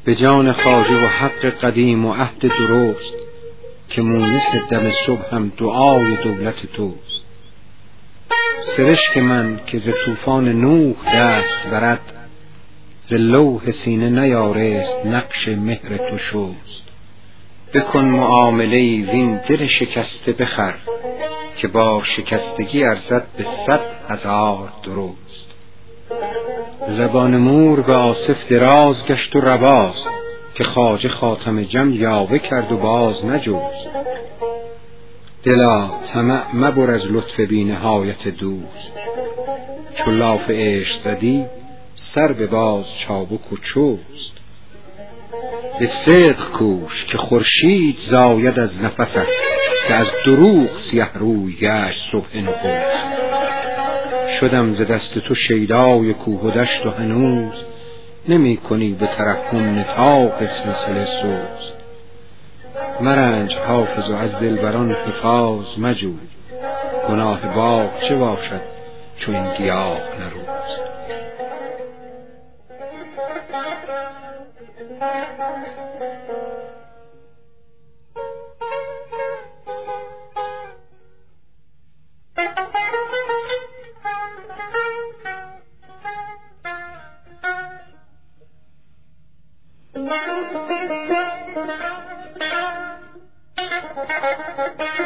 به جان خواجه و حق قدیم و عهد درست که مونس دم صبح هم دعای دولت توست. سرشک من که ز طوفان نوح دست برد، ز لوح سینه نیارست نقش مهر تو شست. بکن معامله وین دل شکسته بخر، که با شکستگی ارزد به 100,000 درست. زبان مور به آصف دراز گشت و رواست، که خواجه خاتم جم یاوه کرد و باز نجوست. دلا طمع مبر از لطف بی نهایت دوست، چو لاف عشق زدی سر به باز چابک و چوست. به صدق کوش که خورشید زاید از نفست، که از دروغ سیه روی گشت صبح نخست. شدم ز دست تو شیدای کوه و دشت و هنوز نمی کنی به ترحم نطاق سلسله سوز. مرنج حافظ و از دلبران حفاظ مجوی، گناه باغ چه باشد چو این گیاه نروست. Thank you.